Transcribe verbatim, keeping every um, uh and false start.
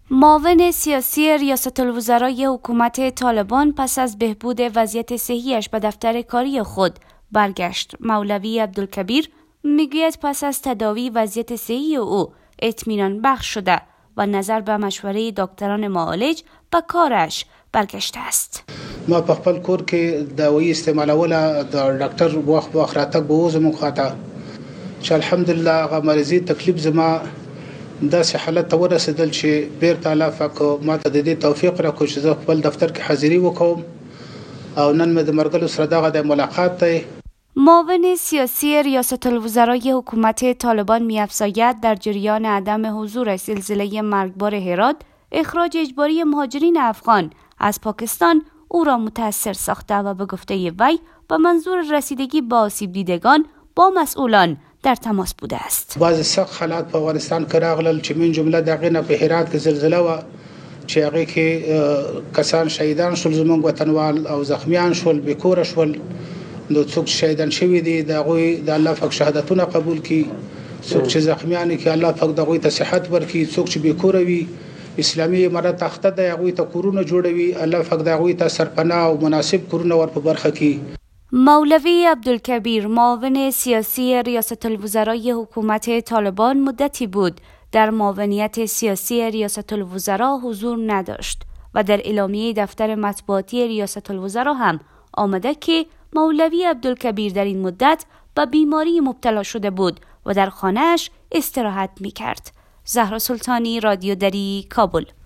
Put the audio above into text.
معاون سیاسی ریاست الوزرای حکومت طالبان پس از بهبود وضعیت صحیش به دفتر کاری خود برگشت. مولوی عبدالکبیر میگوید پس از تداوی وضعیت صحی او اطمینان بخش شده و نظر به مشوره دکتران معالج به کارش برگشته است. ما په خپل کور کې دوايي استعمالوله د ډاکټر وخت وخت راتګ به وزمو خاطه چې الحمدلله هغه مریضي تکلیف زما داسې حالت ته ورسېدل چې بیرته الله پاک ماته د دې توفیق راکړي چې زه خپل دفتر کې حاضري وکوم او نن مې د مرګلو سره دغه د ملاقات دی. معاون سیاسی ریاست الوزرای حکومت طالبان می‌افزاید در جریان عدم حضور زلزله مرگبار هرات اخراج اجباری مهاجرین افغان از پاکستان او را متاثر ساخته و به گفته وی به منظور رسیدگی به آسیب دیدگان با مسئولان در تماس بوده است. بعض سخت حالات په افغانستان کې راغلل چې من جمله دغه نه په هرات کې زلزله و چې هغه کې کسان شهیدان شول، زموږ وطنوال او زخمیان شول، بیکور شول. نو څوک شهیدان شوی دي د غوي د الله پاک شهادتونه قبول کړي، څوک چې زخمیان کې الله پاک د غوي ته صحت ورکړي، څوک چې بیکور وي اسلامي امارت تخته د غوي ته کورونه جوړوي، الله پاک د غوي ته سرپناه او مناسب کورونه ور په برخه کړي. مولوی عبدالکبیر معاون سیاسی ریاست الوزرای حکومت طالبان مدتی بود در معاونیت سیاسی ریاست الوزرا حضور نداشت و در اعلامیه دفتر مطبوعاتی ریاست الوزرا هم آمده که مولوی عبدالکبیر در این مدت به بیماری مبتلا شده بود و در خانه‌اش استراحت می‌کرد. زهرا سلطانی، رادیو دری، کابل.